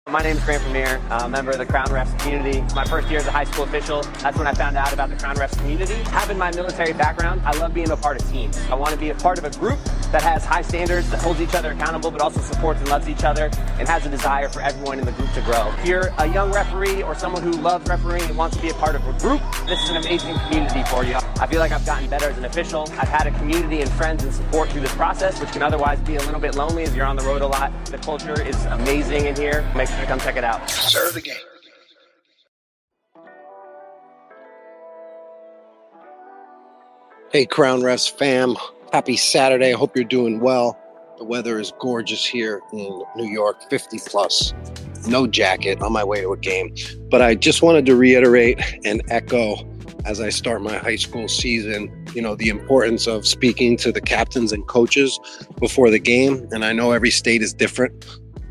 My name is Grant Premier. I'm a member of the Crown Refs community. My first year as a high school official, that's when I found out about the Crown Refs community. Having my military background, I love being a part of teams. I want to be a part of a group that has high standards, that holds each other accountable, but also supports and loves each other, and has a desire for everyone in the group to grow. If you're a young referee or someone who loves refereeing and wants to be a part of a group, this is an amazing community for you. I feel like I've gotten better as an official. I've had a community and friends and support through this process, which can otherwise be a little bit lonely as you're on the road a lot. The culture is amazing in here. Make sure to come check it out. Serve the game. Hey, Crown Refs fam. Happy Saturday. I hope you're doing well. The weather is gorgeous here in New York, 50 plus. No jacket, on my way to a game. But I just wanted to reiterate and echo as I start my high school season, the importance of speaking to the captains and coaches before the game. And I know every state is different.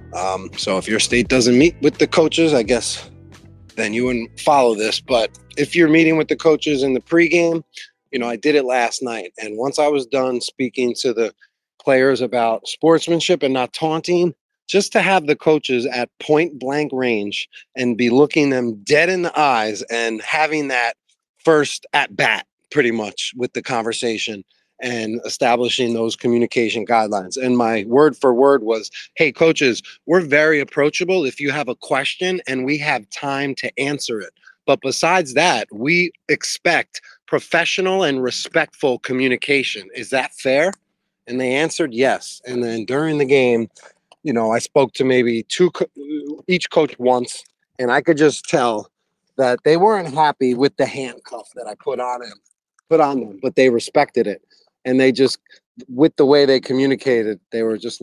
So if your state doesn't meet with the coaches, I guess then you wouldn't follow this. But if you're meeting with the coaches in the pregame, I did it last night. And once I was done speaking to the players about sportsmanship and not taunting, just to have the coaches at point blank range and be looking them dead in the eyes and having that first at bat pretty much with the conversation and establishing those communication guidelines. And my word for word was, hey, coaches, we're very approachable if you have a question and we have time to answer it. But besides that, we expect professional and respectful communication. Is that fair? And they answered yes. And then during the game, I spoke to maybe each coach once, and I could just tell that they weren't happy with the handcuff that I put on them, but they respected it. And they just, with the way they communicated, they were just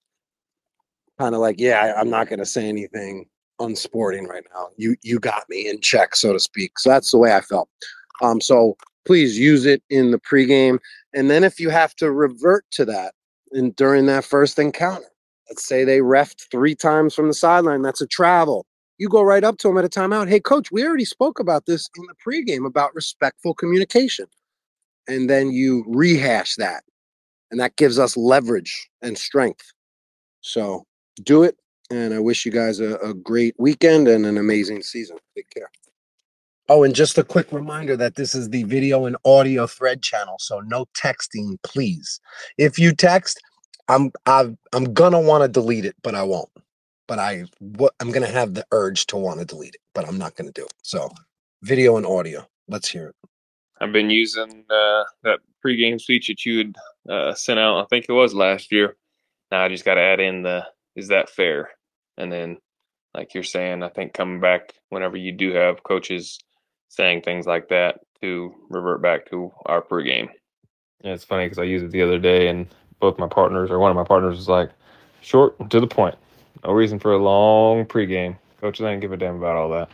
kind of like, yeah, I'm not going to say anything unsporting right now. You got me in check, so to speak. So that's the way I felt. So please use it in the pregame. And then if you have to revert to that during that first encounter, let's say they reffed 3 times from the sideline, that's a travel. You go right up to them at a timeout. Hey, coach, we already spoke about this in the pregame about respectful communication. And then you rehash that. And that gives us leverage and strength. So do it. And I wish you guys a great weekend and an amazing season. Take care. Oh, and just a quick reminder that this is the video and audio thread channel. So no texting, please. If you text, I'm gonna want to delete it, but I won't. But I'm gonna have the urge to want to delete it, but I'm not gonna do it. So video and audio. Let's hear it. I've been using that pregame speech that you had sent out. I think it was last year. Now I just got to add in is that fair? And then, like you're saying, I think coming back whenever you do have coaches saying things like that to revert back to our pregame. Yeah, it's funny because I used it the other day, and both my partners, or one of my partners, was like, short and to the point. No reason for a long pregame. Coaches ain't give a damn about all that.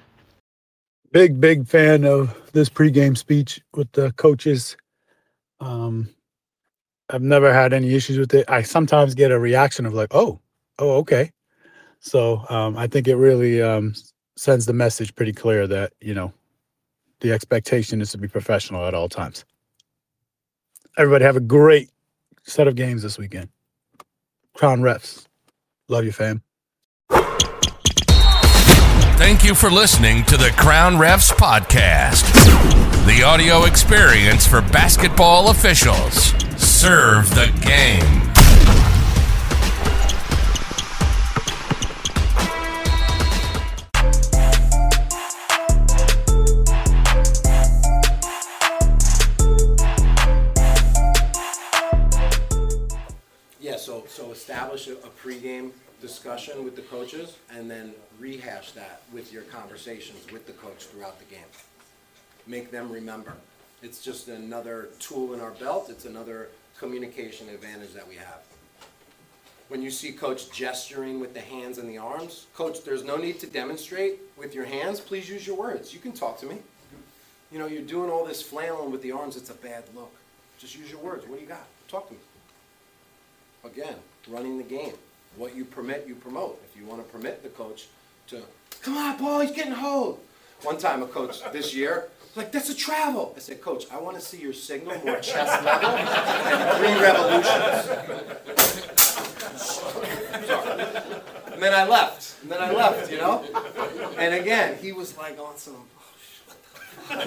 Big fan of this pregame speech with the coaches. I've never had any issues with it. I sometimes get a reaction of like, oh, okay. So I think it really sends the message pretty clear that, the expectation is to be professional at all times. Everybody have a great set of games this weekend. Crown Refs. Love you, fam. Thank you for listening to the Crown Refs Podcast, the audio experience for basketball officials. Serve the game. Yeah, so establish a pregame discussion with the coaches and then rehash that with your conversations with the coach throughout the game. Make them remember. It's just another tool in our belt. It's another communication advantage that we have. When you see coach gesturing with the hands and the arms, coach, there's no need to demonstrate with your hands. Please use your words. You can talk to me. You're doing all this flailing with the arms. It's a bad look. Just use your words. What do you got? Talk to me. Again, running the game. What you permit, you promote. If you want to permit the coach to, come on, Paul, he's getting hold. One time a coach this year was like, that's a travel. I said, coach, I want to see your signal more chest level and 3 revolutions. Sorry. And then I left. You know? And again, he was like on some, all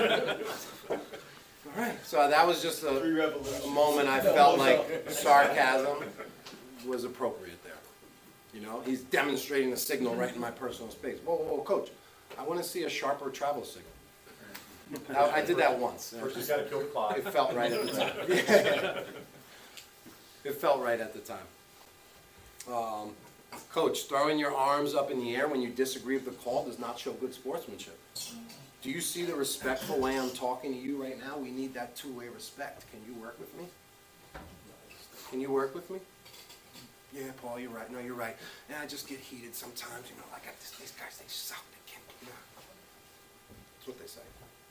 right. So that was just a moment I felt like sarcasm was appropriate there. You know, he's demonstrating a signal right in my personal space. Whoa, whoa, whoa, coach, I want to see a sharper travel signal. I did that once. First, you got to kill the clock. It felt right at the time. Yeah. It felt right at the time. Coach, throwing your arms up in the air when you disagree with the call does not show good sportsmanship. Do you see the respectful way I'm talking to you right now? We need that two-way respect. Can you work with me? Can you work with me? Yeah, Paul, you're right. No, you're right. Yeah, I just get heated sometimes. You know, like these guys, they suck. They can't. You know. That's what they say.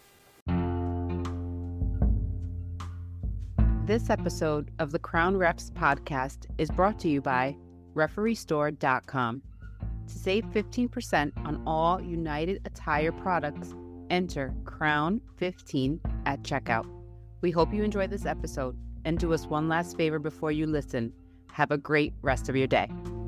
This episode of the Crown Refs podcast is brought to you by RefereeStore.com. To save 15% on all United Attire products, enter Crown15 at checkout. We hope you enjoy this episode, and do us one last favor before you listen. Have a great rest of your day.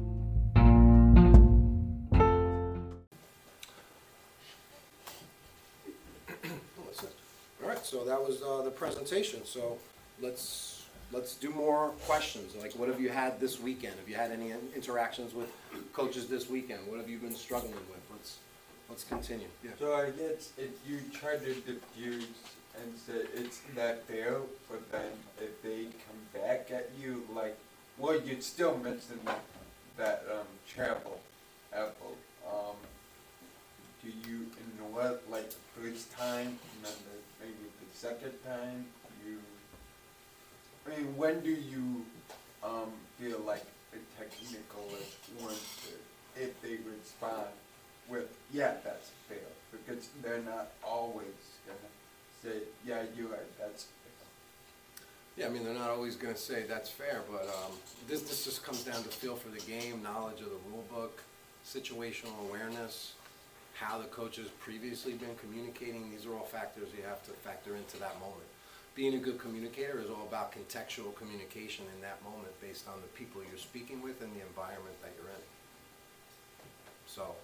All right, so that was the presentation. So let's do more questions. Like, what have you had this weekend? Have you had any interactions with coaches this weekend? What have you been struggling with? Let's continue. Yeah. So I guess if you try to diffuse and say it's not fair, but then if they come back at you like, well, you'd still mention that travel effort. Do you ignore it like the first time and then maybe the second time? I mean, when do you feel like a technical is warranted if they respond with, yeah, that's fair? Because they're not always going to say, yeah, you're right, that's fair. Yeah, I mean, they're not always going to say that's fair, but this just comes down to feel for the game, knowledge of the rule book, situational awareness, how the coach has previously been communicating. These are all factors you have to factor into that moment. Being a good communicator is all about contextual communication in that moment based on the people you're speaking with and the environment that you're in. So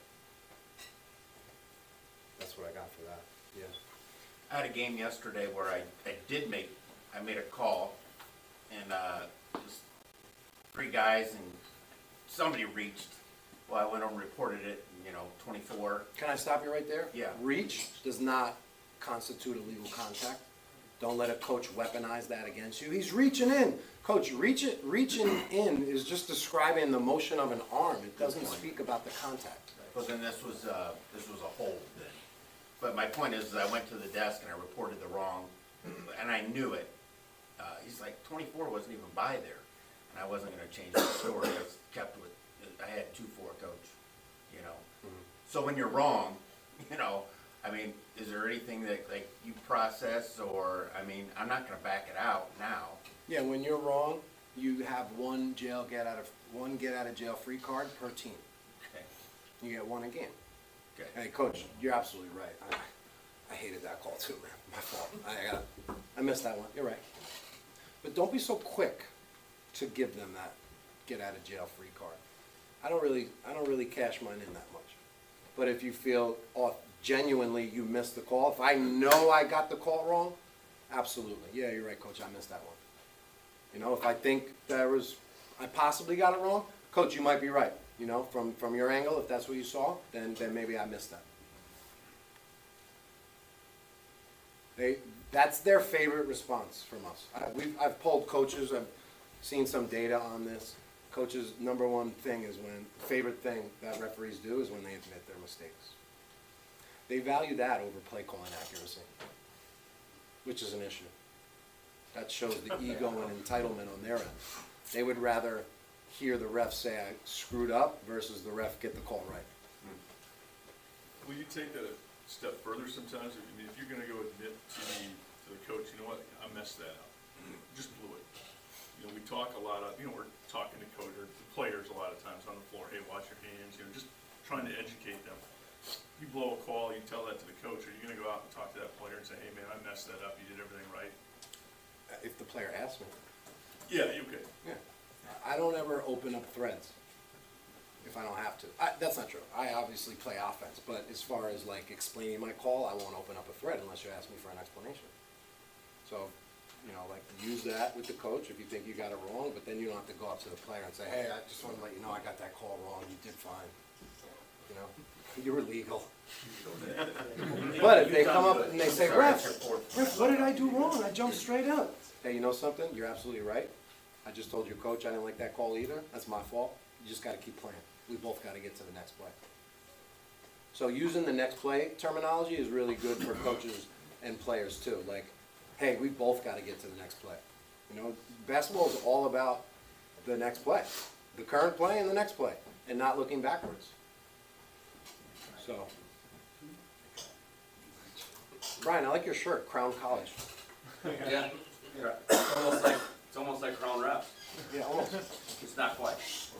that's what I got for that. Yeah. I had a game yesterday where I made a call, and just 3 guys, and somebody reached. Well, I went over and reported it, 24. Can I stop you right there? Yeah. Reach does not constitute illegal contact. Don't let a coach weaponize that against you. He's reaching in. Coach, reaching in is just describing the motion of an arm. It doesn't speak about the contact. But then this was a hold then. But my point is I went to the desk and I reported the wrong, and I knew it. He's like, 24 wasn't even by there. And I wasn't going to change the story. I had 2-4 coach, So when you're wrong, is there anything that you process, or, I'm not going to back it out now. Yeah, when you're wrong, you have one get out of jail free card per team. Okay. You get one a game. Okay. Hey, Coach, you're absolutely right. I hated that call too, man. My fault. I missed that one. You're right. But don't be so quick to give them that get out of jail free card. I don't really cash mine in that much. But if you feel genuinely you missed the call, if I know I got the call wrong, absolutely. Yeah, you're right, Coach. I missed that one. If I think I possibly got it wrong, Coach, you might be right. From your angle, if that's what you saw, then maybe I missed that. That's their favorite response from us. I've polled coaches. I've seen some data on this. Coaches' number one thing is favorite thing that referees do is when they admit their mistakes. They value that over play calling accuracy, which is an issue. That shows the ego and entitlement on their end. They would rather hear the ref say I screwed up versus the ref get the call right. Will you take that a step further sometimes? If you're going to go admit to the coach, you know what, I messed that up. Just blew it. We talk a lot of, we're talking to coach or the players a lot of times on the floor. Hey, wash your hands. Just trying to educate them. You blow a call, you tell that to the coach. Are you going to go out and talk to that player and say, hey, man, I messed that up. You did everything right? If the player asks me. Yeah, you could. Yeah. I don't ever open up threads. if I don't have to. That's not true. I obviously play offense, but as far as like explaining my call, I won't open up a thread unless you ask me for an explanation. So, you know, like use that with the coach if you think you got it wrong, but then you don't have to go up to the player and say, hey, I just want to let you know I got that call wrong. You did fine. You know, you were legal. But if they come up and they say, ref, what did I do wrong? I jumped straight up. Hey, you know something? You're absolutely right. I just told your coach I didn't like that call either. That's my fault. You just got to keep playing. We both got to get to the next play. So using the next play terminology is really good for coaches and players too. Like, hey, we both got to get to the next play. You know, basketball is all about the next play, the current play and the next play, and not looking backwards. So, Brian, I like your shirt, Crown College. Yeah, it's almost like Crown Refs. Yeah, almost. It's not quite.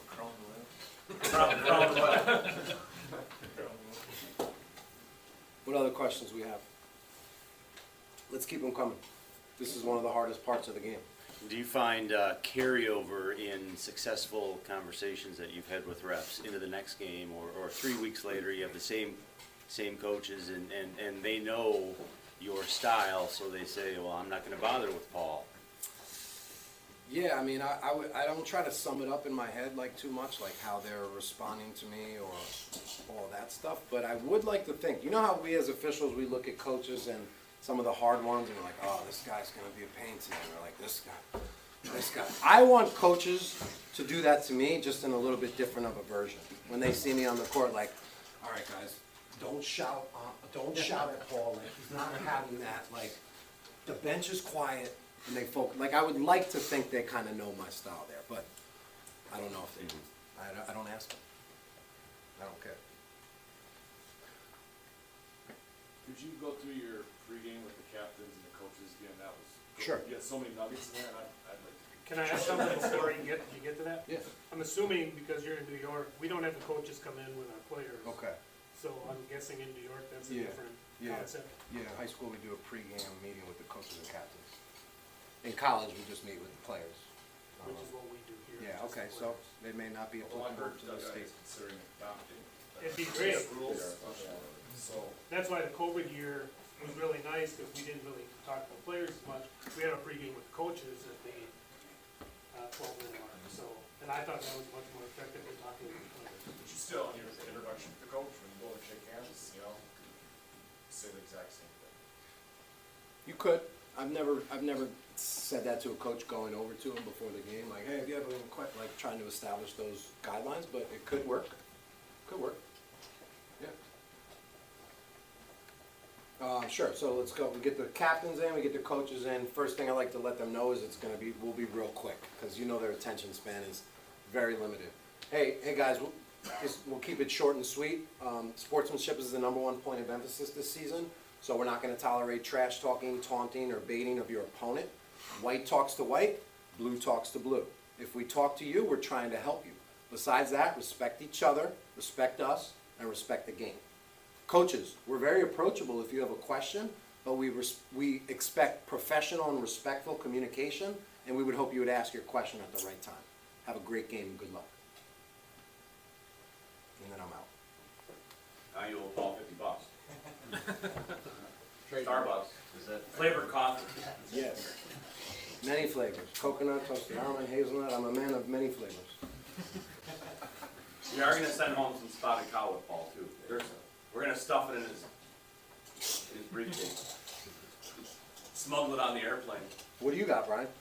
What other questions we have? Let's keep them coming. This is one of the hardest parts of the game. Do you find carryover in successful conversations that you've had with refs into the next game, or 3 weeks later you have the same coaches and they know your style, so they say, well, I'm not going to bother with Paul? Yeah, I mean, I don't try to sum it up in my head like too much, like how they're responding to me or all that stuff. But I would like to think, you know how we as officials, we look at coaches and some of the hard ones and we're like, oh, this guy's going to be a pain to me. We're like, this guy. I want coaches to do that to me, just in a little bit different of a version. When they see me on the court, like, all right, guys, don't shout at Paul. Like, he's not having that. Like, the bench is quiet. And they focus. Like, I would like to think they kind of know my style there, but I don't know if they do. I don't ask them. I don't care. Could you go through your pregame with the captains and the coaches again? That was Sure. You had so many nuggets in there, and I'd like to. Can I ask something before you get to that? Yeah. I'm assuming because you're in New York, we don't have the coaches come in with our players. Okay. So I'm guessing in New York that's a different concept. Yeah, in high school we do a pregame meeting with the coaches and captains. In college, we just meet with the players. Which is what we do here. Yeah, okay, so they may not be applicable to the state. Considering adopting. It'd be great. So. That's why the COVID year was really nice, because we didn't really talk to the players as much. We had a pregame with coaches at the 12-minute mark, so, and I thought that was much more effective than talking to the players. But you still, in your introduction to the coach, when you go and shake hands, you know, say the exact same thing. You could. I've never said that to a coach going over to him before the game, like, hey, have you ever been like trying to establish those guidelines? But it could work. Could work. Yeah. Sure. So let's go. We get the captains in. We get the coaches in. First thing I like to let them know is we'll be real quick, because you know their attention span is very limited. Hey guys, we'll keep it short and sweet. Sportsmanship is the #1 point of emphasis this season. So we're not going to tolerate trash talking, taunting, or baiting of your opponent. White talks to white, blue talks to blue. If we talk to you, we're trying to help you. Besides that, respect each other, respect us, and respect the game. Coaches, we're very approachable if you have a question, but we expect professional and respectful communication, and we would hope you would ask your question at the right time. Have a great game and good luck. And then I'm out. Now you owe Paul $50. Starbucks. Is that flavored coffee? Yes. Many flavors. Coconut, toasted almond, hazelnut. I'm a man of many flavors. We are going to send home some spotted cow with Paul, too. We're going to stuff it in his briefcase. Smuggle it on the airplane. What do you got, Brian?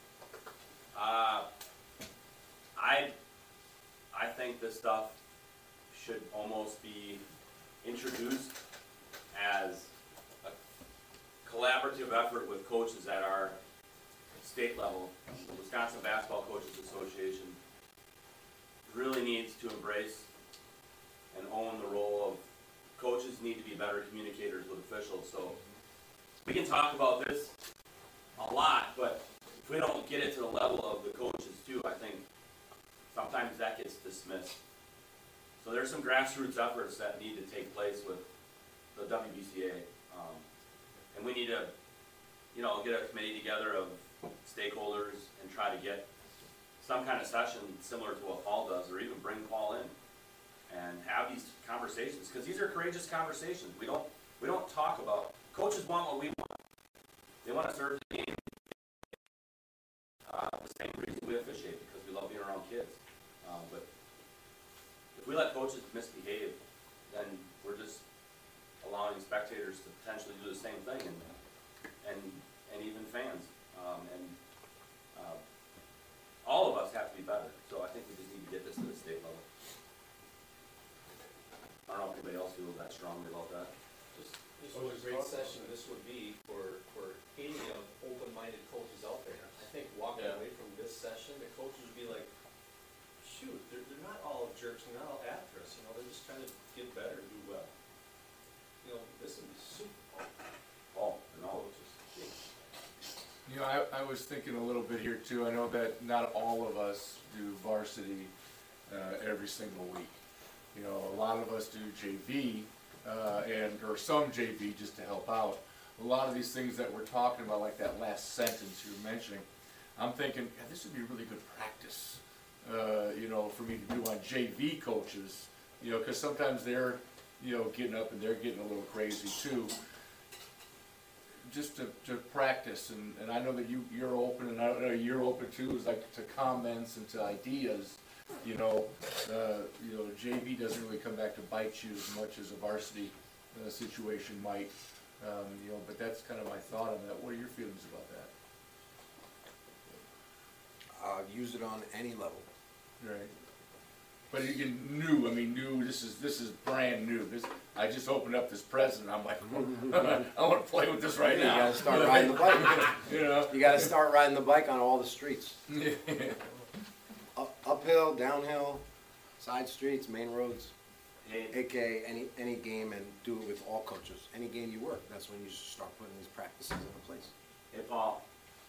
I think this stuff should almost be introduced as a collaborative effort with coaches at our state level. The Wisconsin Basketball Coaches Association really needs to embrace and own the role of coaches need to be better communicators with officials. So we can talk about this a lot, but if we don't get it to the level of the coaches too, I think sometimes that gets dismissed. So there's some grassroots efforts that need to take place with the WBCA, and we need to, get a committee together of stakeholders and try to get some kind of session similar to what Paul does, or even bring Paul in and have these conversations, because these are courageous conversations. We don't talk about, coaches want what we want. They want to serve the game the same reason we officiate, because we love being around kids. But if we let coaches misbehave, then we're just allowing spectators to potentially do the same thing, and even fans. All of us have to be better. So I think we just need to get this to the state level. I don't know if anybody else feels that strongly about that. This was a great session this would be for any open-minded coaches out there. I think walking away from this session, the coaches would be like, shoot, they're not all jerks and not all after us, they're just trying to get better and do well. This would be super. No. I was thinking a little bit here too. I know that not all of us do varsity every single week. A lot of us do JV or some JV just to help out. A lot of these things that we're talking about, like that last sentence you were mentioning, I'm thinking this would be really good practice, for me to do on JV coaches, because sometimes they're, getting up and they're getting a little crazy too. Just to practice, and I know that you're open, and I know you're open too, is like to comments and to ideas. JV doesn't really come back to bite you as much as a varsity situation might. But that's kind of my thought on that. What are your feelings about that? Use it on any level. Right. But you can new. This is brand new. I just opened up this present. I'm like, I want to play with this right now. You gotta start riding the bike. You gotta start riding the bike on all the streets. Uphill, downhill, side streets, main roads. AKA any game, and do it with all coaches. Any game you work, that's when you start putting these practices into place. Hey Paul,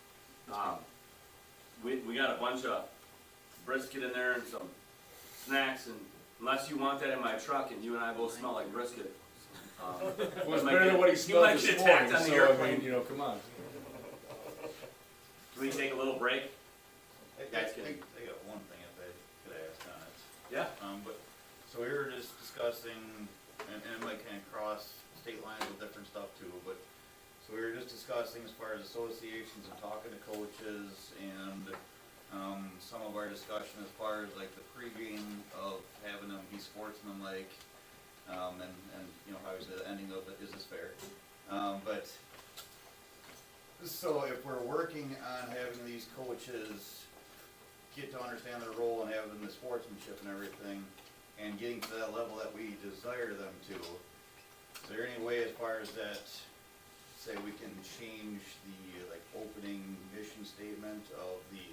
we got a bunch of brisket in there and some snacks, and unless you want that in my truck and you and I both smell like brisket. Well, it's better than what he smelled this morning, on the so airplane. Come on. Can we take a little break? I got one thing if I could ask on it. Yeah. So we were just discussing, and it might kind of cross state lines with different stuff too, but so we were just discussing as far as associations and talking to coaches, and some of our discussion as far as like the pregame of having them be sportsmanlike, and obviously the ending of it, is this fair? But so if we're working on having these coaches get to understand their role and having the sportsmanship and everything, and getting to that level that we desire them to, is there any way as far as that, say we can change the opening mission statement of the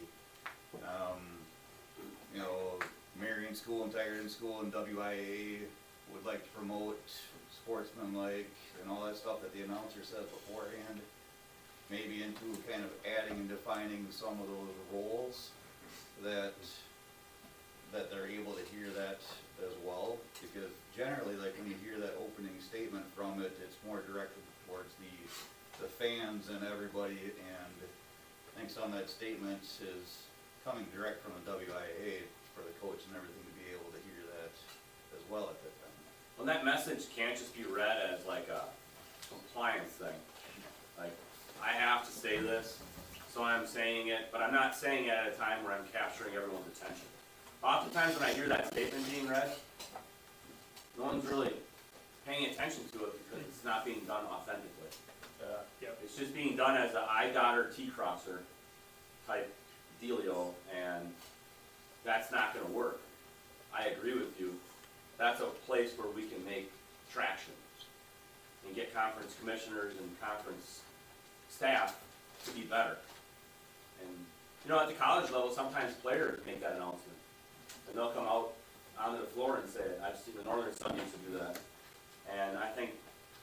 Marion School and Tigerton School and WIA would like to promote sportsmanlike and all that stuff that the announcer says beforehand, maybe into kind of adding and defining some of those roles that they're able to hear that as well, because generally, when you hear that opening statement from it, it's more directed towards the fans and everybody, and I think some of that statement is coming direct from the WIA for the coach and everything to be able to hear that as well at that time. Well, that message can't just be read as like a compliance thing. I have to say this, so I'm saying it, but I'm not saying it at a time where I'm capturing everyone's attention. Oftentimes when I hear that statement being read, no one's really paying attention to it because it's not being done authentically. It's just being done as an I dotter T crosser type dealio, and that's not going to work. I agree with you. That's a place where we can make traction and get conference commissioners and conference staff to be better. And at the college level, sometimes players make that announcement. And they'll come out onto the floor and say it. I've seen the Northern Sun used to do that. And I think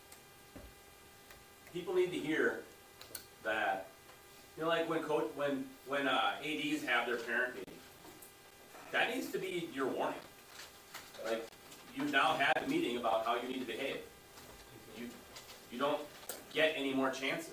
people need to hear that, when ADs have their parent meeting, that needs to be your warning. You've now had a meeting about how you need to behave. You don't get any more chances.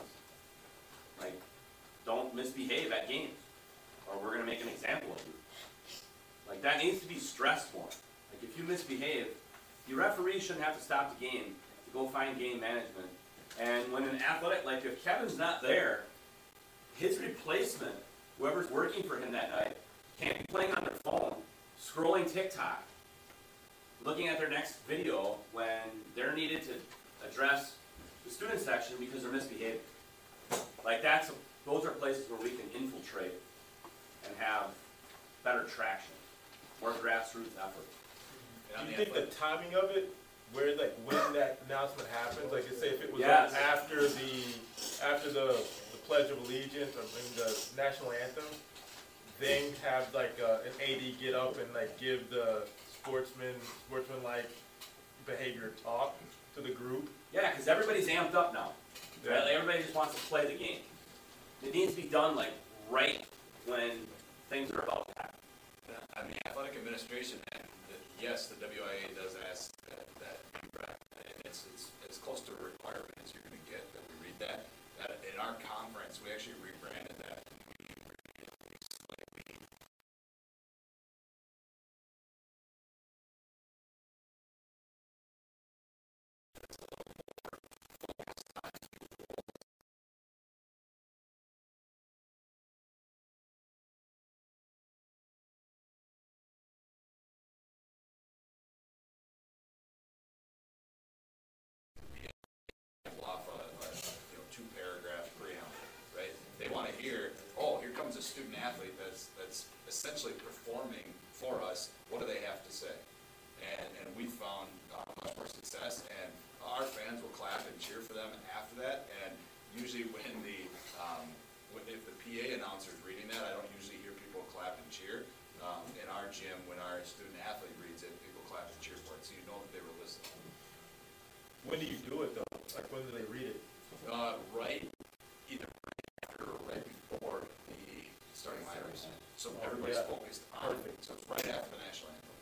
Don't misbehave at games, or we're going to make an example of you. That needs to be stressed more. if you misbehave, the referee shouldn't have to stop the game to go find game management. And when an athletic, like if Kevin's not there, his replacement, whoever's working for him that night, can't be playing on their phone, scrolling TikTok, looking at their next video when they're needed to address the student section because they're misbehaving. Like those are places where we can infiltrate and have better traction, more grassroots effort. Do you think the timing of it, where like when that announcement happens, like say if it was Yes. like after the Pledge of Allegiance or in the national anthem, then have like an AD get up and like give the sportsmanlike behavior talk to the group? Yeah, because everybody's amped up now. Right? Like, everybody just wants to play the game. It needs to be done like right when things are about to happen. I mean, athletic administration, and yes, the WIA does ask that you ref, and it's as close to a requirement as you're going to get that we read that. In our conference, we actually rebranded that. Off a 2-paragraph preamble, right? They want to hear, oh, here comes a student athlete that's essentially performing for us. What do they have to say? And we found much more success, and our fans will clap and cheer for them after that. And usually when if the PA announcer's reading that, I don't usually hear people clap and cheer. In our gym, when our student athlete reads it, people clap and cheer for it, so you know that they were listening. When do you do it though? Like when do they read it? Right, either right after or right before the starting lineups. So everybody's focused on it. So it's right after the national anthem.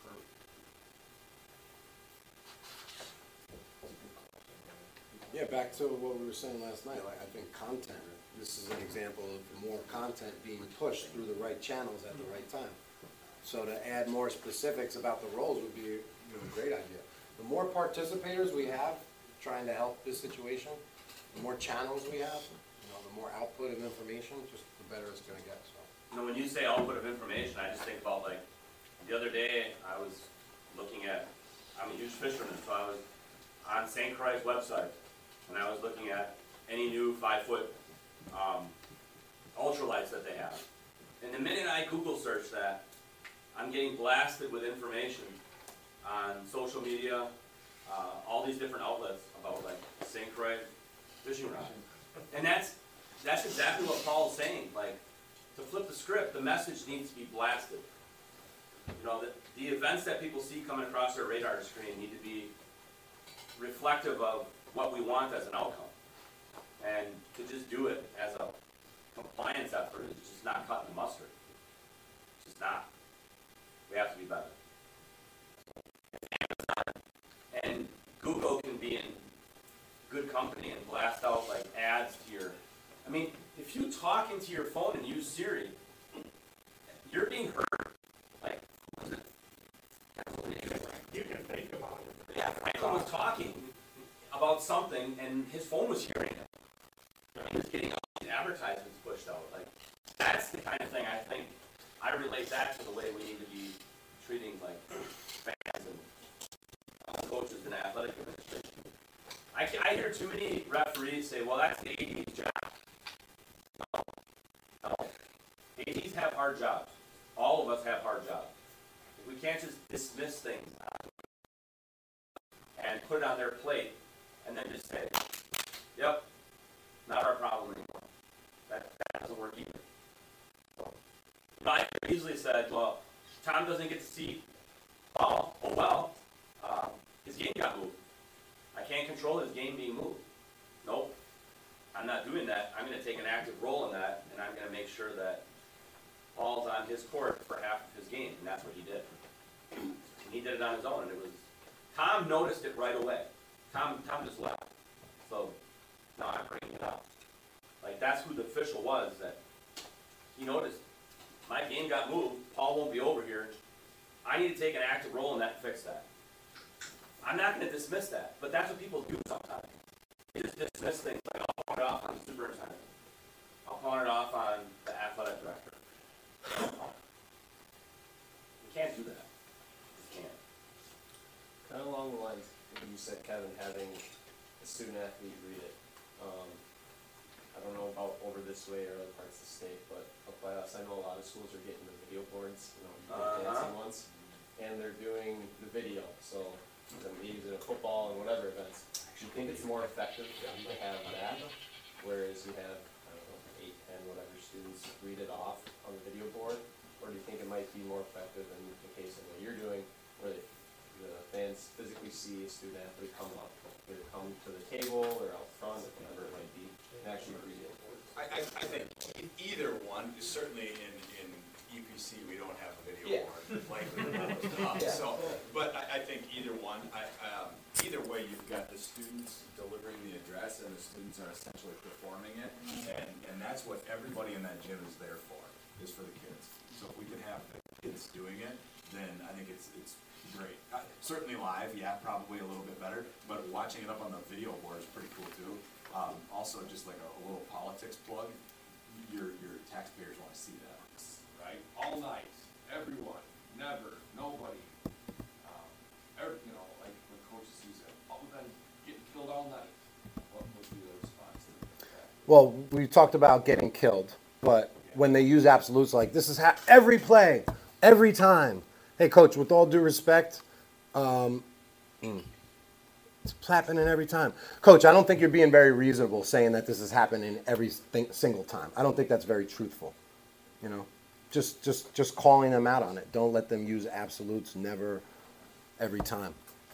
Yeah, back to what we were saying last night. Like I think content. This is an example of more content being pushed through the right channels at the right time. So to add more specifics about the roles would be a great idea. The more participators we have trying to help this situation, the more channels we have, the more output of information, just the better it's going to get. So. When you say output of information, I just think about like the other day I was looking at, I'm a huge fisherman, so I was on St. Croix's website and I was looking at any new 5-foot ultralights that they have. And the minute I Google search that, I'm getting blasted with information on social media, all these different outlets about like St. Croix fishing rod. And that's exactly what Paul's saying. Like, to flip the script, the message needs to be blasted. The events that people see coming across their radar screen need to be reflective of what we want as an outcome. And to just do it as a compliance effort is just not cutting the mustard. It's just not. We have to be better. And Google can be in good company and blast out like ads to your, I mean, if you talk into your phone and use Siri, you're being heard. Like, You can think about it. yeah, Franklin was talking about something and his phone was hearing it. He was getting all these advertisements pushed out. Like, that's the kind of thing I think, I relate that to the way we need to be treating like fans and coaches and athletic administration. I hear too many referees say, well, that's the AD's job. No. ADs have hard jobs. All of us have hard jobs. We can't just dismiss things and put it on their plate and then just say, yep, not our problem anymore. That doesn't work either. So, I could easily said, well, Tom doesn't get to see Paul. Oh well, his game got moved. I can't control his game being moved. Nope, I'm not doing that. I'm going to take an active role in that, and I'm going to make sure that Paul's on his court for half of his game, and that's what he did. And he did it on his own, and it was, Tom noticed it right away. Tom just left. So, now I'm bringing it up. Like, that's who the official was, that he noticed, my game got moved, Paul won't be over here, I need to take an active role in that and fix that. I'm not going to dismiss that, but that's what people do sometimes. They just dismiss things like, I'll pawn it off on the superintendent. I'll pawn it off on the athletic director. You can't do that. You can't. Kind of along the lines, you said, Kevin, having a student athlete read it. I don't know about over this way or other parts of the state, but up by us, I know a lot of schools are getting the video boards, dancing ones, and they're doing the video. So them using a football and whatever events. Do you think it's more effective to have that, whereas you have, I don't know, 8, 10, whatever students read it off on the video board? Or do you think it might be more effective in the case of what you're doing, where the fans physically see a student athlete come up, either come to the table or out front, or whatever it might be, and actually read it? I think either one, certainly in UPC, we don't have a video board, likely. So, but I think either one, either way, you've got the students delivering the address and the students are essentially performing it. And that's what everybody in that gym is there for, is for the kids. So if we can have the kids doing it, then I think it's great. Certainly live, yeah, probably a little bit better, but watching it up on the video board is pretty cool too. Also, just like a little politics plug, your taxpayers want to see that, right? All night, everyone, never, nobody, like when coaches sees it, other than getting killed all night, what would be the response to that? Well, we talked about getting killed, but when they use absolutes like this is every play, every time. Hey, coach, with all due respect, it's happening every time. Coach, I don't think you're being very reasonable saying that this is happening every single time. I don't think that's very truthful. You know, just calling them out on it. Don't let them use absolutes, never, every time.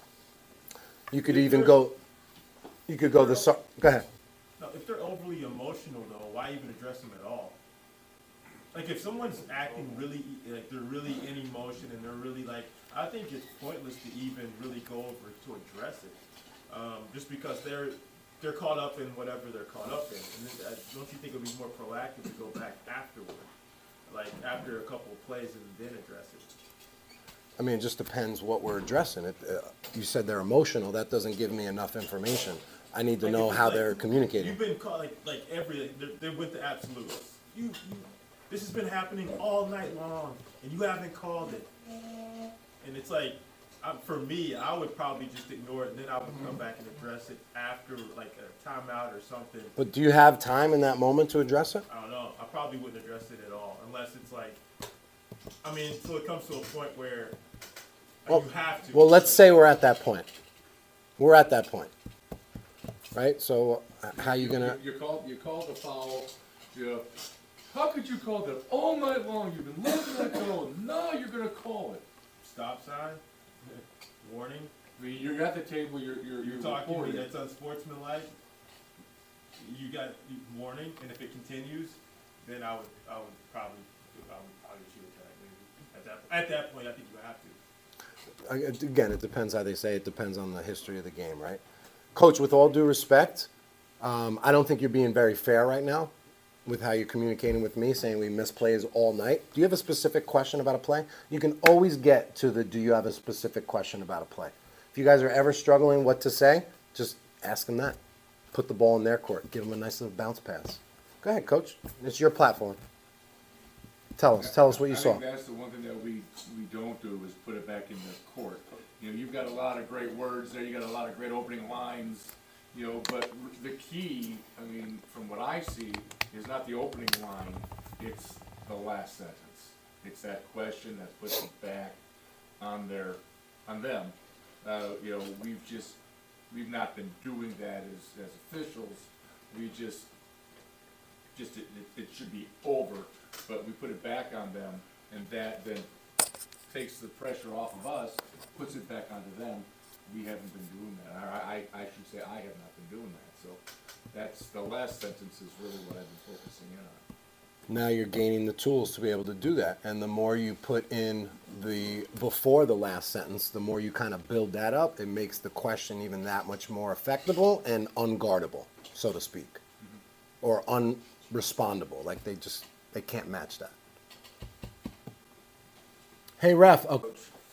You could even go, go ahead. No, if they're overly emotional though, why even address them at all? Like if someone's acting really, like they're really in emotion and they're really like, I think it's pointless to even really go over to address it. Just because they're caught up in whatever they're caught up in. And then, don't you think it would be more proactive to go back afterward? Like after a couple of plays and then address it? I mean, it just depends what we're addressing. You said they're emotional. That doesn't give me enough information. I need to know how they're communicating. You've been caught they went to absolutes. This has been happening all night long, and you haven't called it. And it's like, for me, I would probably just ignore it, and then I would come back and address it after, like, a timeout or something. But do you have time in that moment to address it? I don't know. I probably wouldn't address it at all, unless it's like, I mean, until it comes to a point where you have to. Well, let's say we're at that point. We're at that point, right? So how you gonna? You called the foul, Jeff. How could you call that all night long? You've been letting that go. Now you're gonna call it. Stop sign. Warning. I mean, you're at the table. You're talking to me. reporting. That's unsportsmanlike. You got warning, and if it continues, then I would probably shoot a tag. Maybe at that point, I think you have to. Again, it depends how they say it. It depends on the history of the game, right? Coach, with all due respect, I don't think you're being very fair right now with how you're communicating with me, saying we miss plays all night. Do you have a specific question about a play? You can always get to the do you have a specific question about a play. If you guys are ever struggling what to say, just ask them that. Put the ball in their court. Give them a nice little bounce pass. Go ahead, Coach. It's your platform. Tell us what you saw. I think that's the one thing that we don't do is put it back in the court. You know, you've got a lot of great words there. You got a lot of great opening lines. You know, but the key, I mean, from what I see, is not the opening line. It's the last sentence. It's that question that puts it back on them. You know, we've not been doing that as officials. We it should be over, but we put it back on them, and that then takes the pressure off of us, puts it back onto them. We haven't been doing that. I should say I have not been doing that. So that's the last sentence is really what I've been focusing in on. Now you're gaining the tools to be able to do that. And the more you put in before the last sentence, the more you kind of build that up, it makes the question even that much more effectable and unguardable, so to speak. Mm-hmm. Or unrespondable. Like they can't match that. Hey, ref. Oh,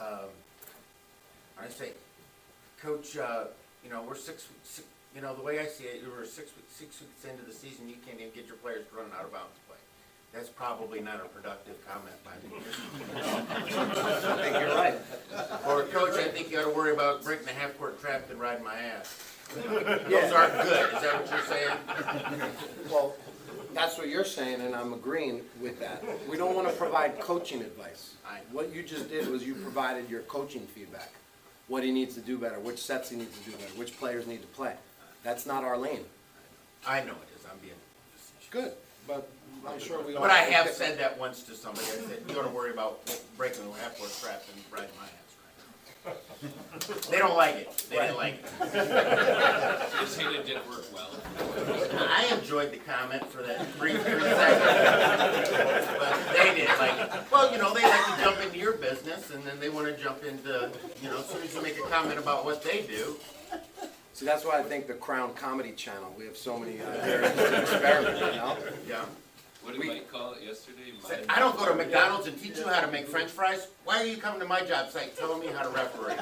I say, Coach, you know, we're six, you know, the way I see it, we're 6 weeks into the season, you can't even get your players to run out of bounds play. That's probably not a productive comment by me. I think you're right. Or, Coach, I think you ought to worry about breaking the half-court trap and riding my ass. Those aren't good. Is that what you're saying? Well, that's what you're saying, and I'm agreeing with that. We don't want to provide coaching advice. What you just did was you provided your coaching feedback. What he needs to do better, which sets he needs to do better, which players need to play. That's not our lane. I know it is. I'm being good, but I'm sure we all. But I have said that once to somebody. I said, you ought to worry about breaking the half-court trap and riding my ass. They don't like it. They didn't like it. You're saying it didn't work well. I enjoyed the comment for that brief 3 seconds, but they didn't like it. Well, you know, they like to jump into your business, and then they want to jump into, you know, as soon as you make a comment about what they do. See, that's why I think the Crown Comedy Channel, we have so many areas to experiment, you know? Yeah. What did Mike call it yesterday? Said, I don't go to McDonald's and teach you how to make French fries. Why are you coming to my job site telling me how to referee?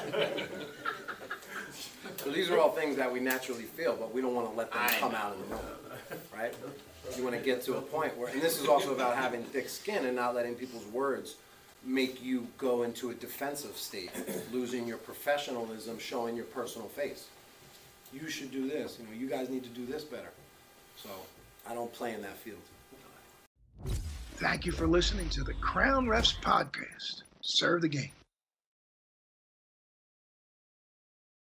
So these are all things that we naturally feel, but we don't want to let them come out in the moment, right? You want to get to a point where, and this is also about having thick skin and not letting people's words make you go into a defensive state, losing your professionalism, showing your personal face. You should do this, you know, you guys need to do this better. So I don't play in that field. Thank you for listening to the Crown Refs Podcast. Serve the game.